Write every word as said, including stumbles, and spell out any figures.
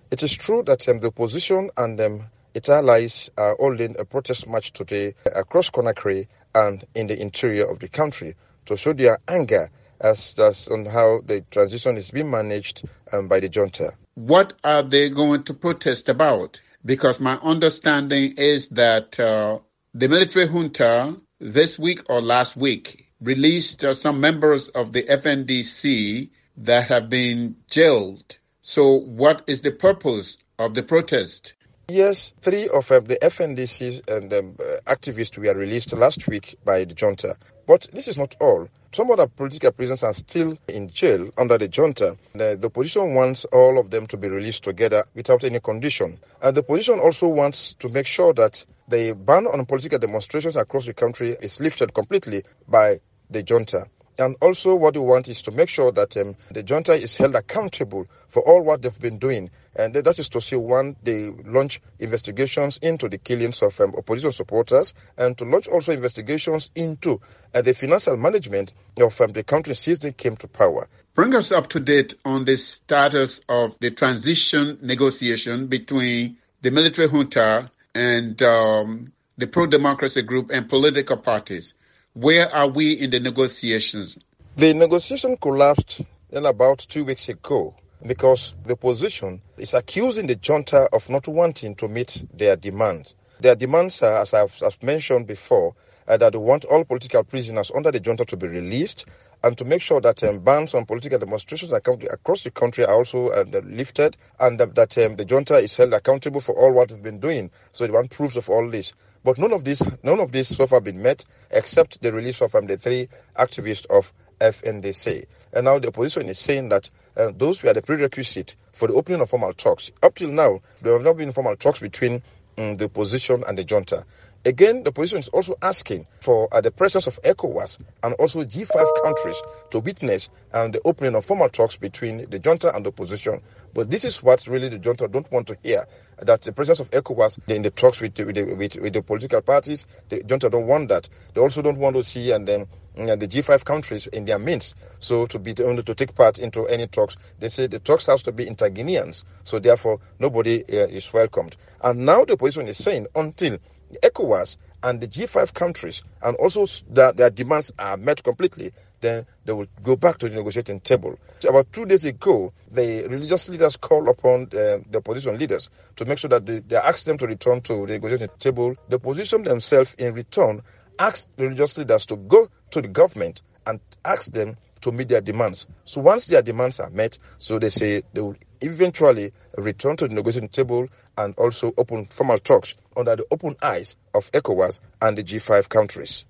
It is true that um, the opposition and um, its allies are holding a protest march today across Conakry and in the interior of the country to show their anger as, as on how the transition is being managed um, by the junta. What are they going to protest about? Because my understanding is that uh, the military junta this week or last week released uh, some members of the F N D C that have been jailed. So what is the purpose of the protest? Yes, three of um, the F N D C and um, uh, activists were released last week by the junta. But this is not all. Some other political prisoners are still in jail under the junta. The, the opposition wants all of them to be released together without any condition. And the opposition also wants to make sure that the ban on political demonstrations across the country is lifted completely by the junta. And also what we want is to make sure that um, the junta is held accountable for all what they've been doing. And that is to say, one, they launch investigations into the killings of um, opposition supporters and to launch also investigations into uh, the financial management of um, the country since they came to power. Bring us up to date on the status of the transition negotiation between the military junta and um, the pro-democracy group and political parties. Where are we in the negotiations? The negotiation collapsed in about two weeks ago because the opposition is accusing the junta of not wanting to meet their demands. Their demands are, as I've, I've mentioned before, uh, that they want all political prisoners under the junta to be released and to make sure that um, bans on political demonstrations across the country are also uh, lifted, and uh, that um, the junta is held accountable for all what they've been doing. So they want proofs of all this. But none of this, none of this so far been met, except the release of um, the three activists of F N D C. And now the opposition is saying that uh, those were the prerequisite for the opening of formal talks. Up till now, there have not been formal talks between um, the opposition and the junta. Again, the opposition is also asking for uh, the presence of ECOWAS and also G five countries to witness um, the opening of formal talks between the junta and the opposition. But this is what really the junta don't want to hear, that the presence of ECOWAS in the talks with the, with the, with, with the political parties, the junta don't want that. They also don't want to see and then uh, the G five countries in their midst. So to be only to take part into any talks, they say the talks has to be inter-Guineans. So therefore, nobody uh, is welcomed. And now the opposition is saying until ECOWAS and the G five countries and also that their demands are met completely, then they will go back to the negotiating table. About two days ago, the religious leaders called upon uh, the opposition leaders to make sure that they, they asked them to return to the negotiating table. The opposition themselves, in return, asked the religious leaders to go to the government and ask them to meet their demands. So once their demands are met, so they say they will eventually return to the negotiating table and also open formal talks under the open eyes of ECOWAS and the G five countries.